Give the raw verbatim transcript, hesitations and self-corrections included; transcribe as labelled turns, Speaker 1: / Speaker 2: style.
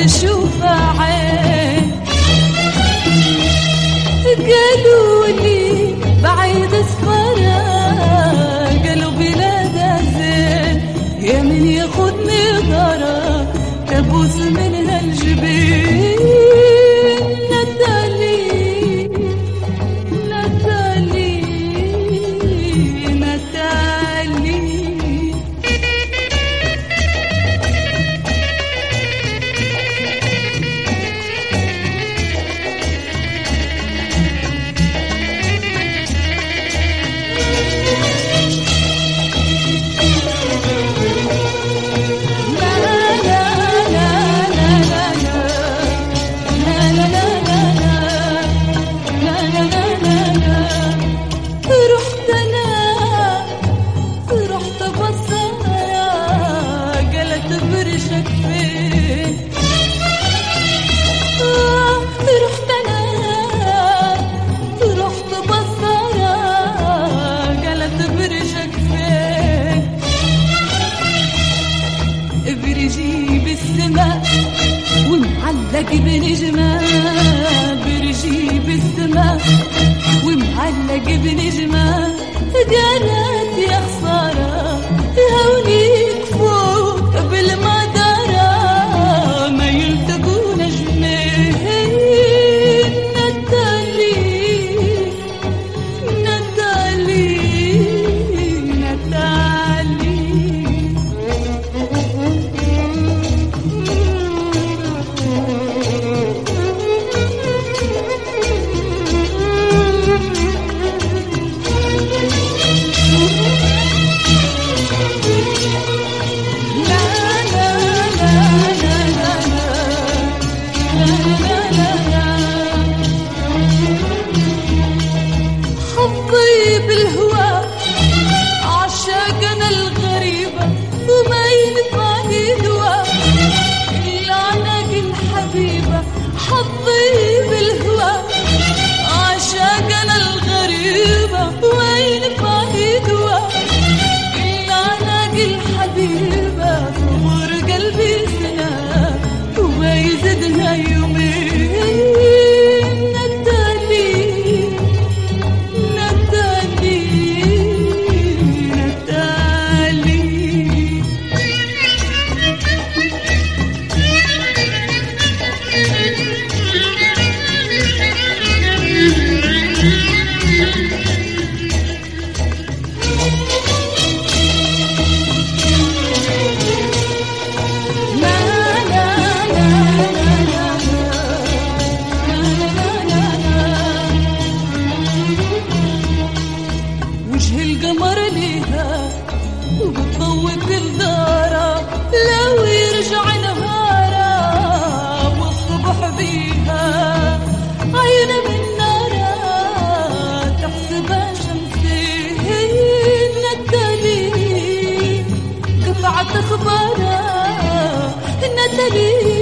Speaker 1: تشوفها عين. قالوا لي بعيد سفرة، قالوا بلادها زين، يا من ياخدني ضرا كابوس من هالجبين. نتالي نتالي نتالي ومعلق بنجمة، برجي بالسما ومعلق بنجمة. قالت يا خسارة هونيك فوق قبل ما دارا ما يلتقوا نجمين. نتالي نتالي نتالي حظي بالهوى عشاقنا الغريبة وما ينفع يدوى إلا عناق الحبيبة. حظي بالهوى عشاقنا الغريبة وما ينفع يدوى إلا عناق الحبيبة. صبر قلبي سنة وما يزيدها يومين. وجه القمر ليها وبتضوي كل دارة لو يرجع نهارا والصبح بيها عينة من نارا تحسبها شمسين. نتالي قطعت اخبارها نتالي